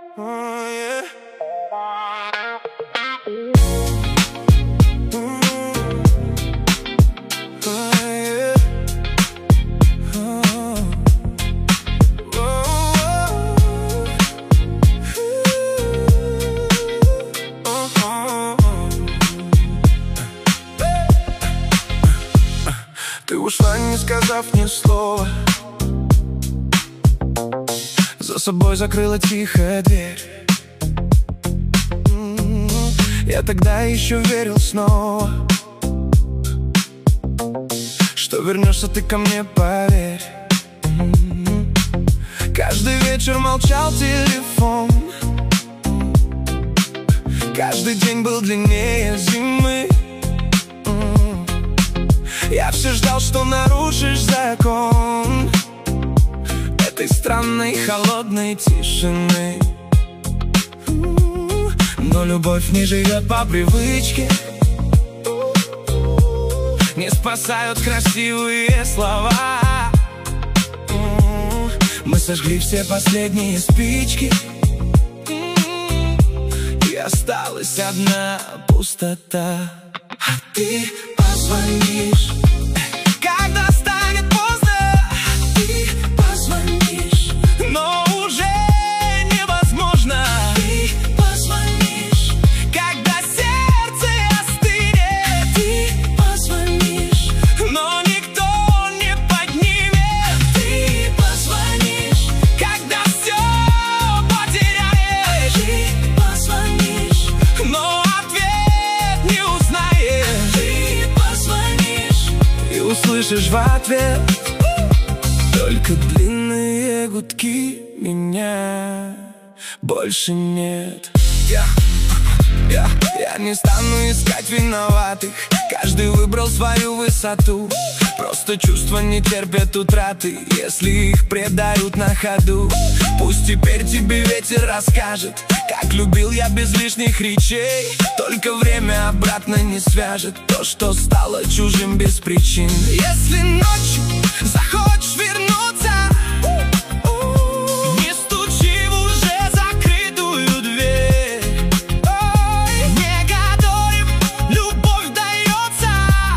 Ты ушла, не сказав ни слова, за собой закрыла тихая дверь. Я тогда еще верил снова, что вернешься ты ко мне, поверь. Каждый вечер молчал телефон, каждый день был длиннее зимы. Я все ждал, что нарушишь закон этой странной холодной тишины. Но любовь не живет по привычке, не спасают красивые слова. Мы сожгли все последние спички, и осталась одна пустота. А ты позвонишь, когда станет поздно. Ты позвонишь, но уже невозможно. Ты позвонишь, когда сердце остынет. Ты позвонишь, но никто не поднимет. Ты позвонишь, когда все потеряешь. Ты позвонишь, но ответ не узнаешь. Ты позвонишь и услышишь в ответ только длинные гудки. Меня больше нет. Я не стану искать виноватых, каждый выбрал свою высоту. Просто чувства не терпят утраты, если их предают на ходу. Пусть теперь тебе ветер расскажет, как любил я без лишних речей. Только время обратно не свяжет то, что стало чужим без причин. Если ночью захочешь вернуться, не стучи в уже закрытую дверь. Не гадай, любовь дается,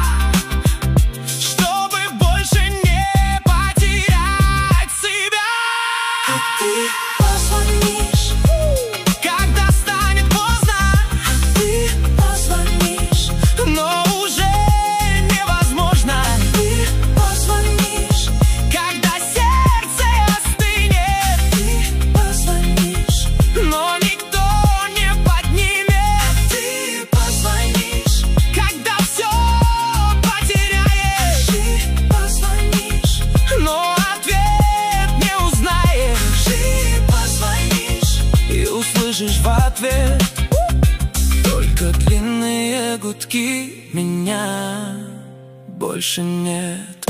чтобы больше не потерять себя. А ты позвонишь, когда станет поздно. А ты позвонишь, но уже невозможно. Ты позвонишь, когда сердце остынет. Ты позвонишь, но никто не поднимет. Ты позвонишь, когда все потеряешь. Ты позвонишь, но ответ не узнаешь. Ты позвонишь и услышишь в ответ только длинные гудки. Меня больше нет.